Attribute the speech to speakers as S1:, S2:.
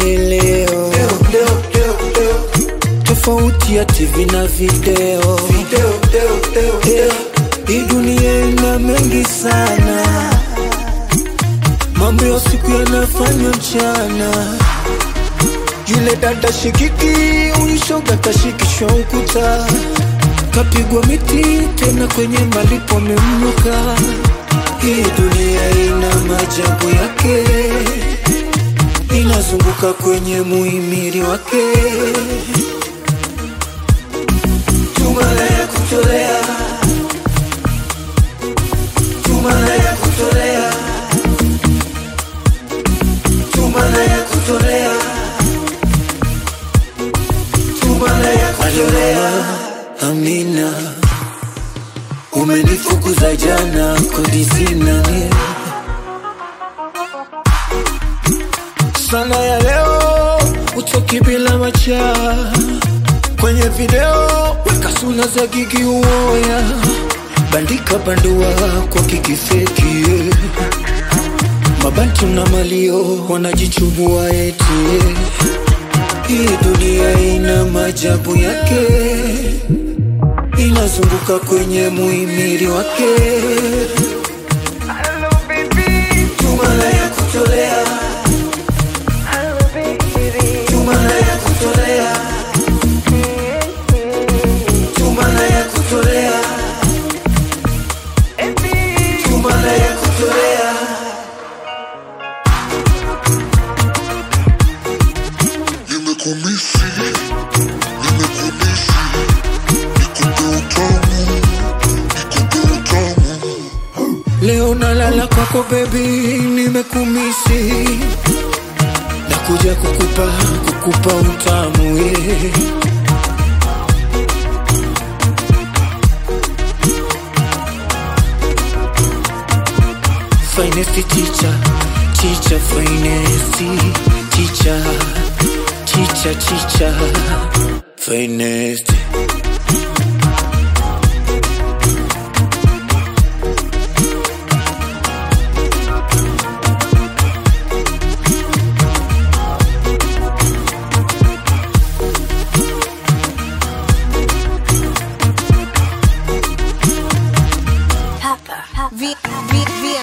S1: leo. Tofauti ya TV na video. Hii dunia ina mengi sana, mambo ya siku yanafanywa mchana. Yule dada shikiki, ulishoga kashikishwa ukuta, kapigwa miti tena kwenye malipo memnuka. Hii dunia ina maajabu yake, inazunguka kwenye muhimili wake. Tumala ya kutolea, tumala ya kutolea, tumala ya kutolea, tumala ya kutolea. Amina, umenifukuza jana kodi sina sana ya leo, utoki bila macha. Kwenye video weka sura za gigi uoya, bandika bandua kwa kikifeki. Mabantu na malio wanajichubua eti. Hii dunia ina maajabu yake, inazunguka kwenye muhimili wake. Tumala ya kutolea, tumala ya kutolea, tumala ya kutolea, tumala ya kutolea.
S2: Nimekumisi, nimekumisi, nikupe utamu, nikupe utamu.
S1: Leo nalala kwako baby, nimekumisi, nakuja kukupa utamu Finest teacher, teacher, finest teacher, teacher, teacher, finest.
S3: Papa.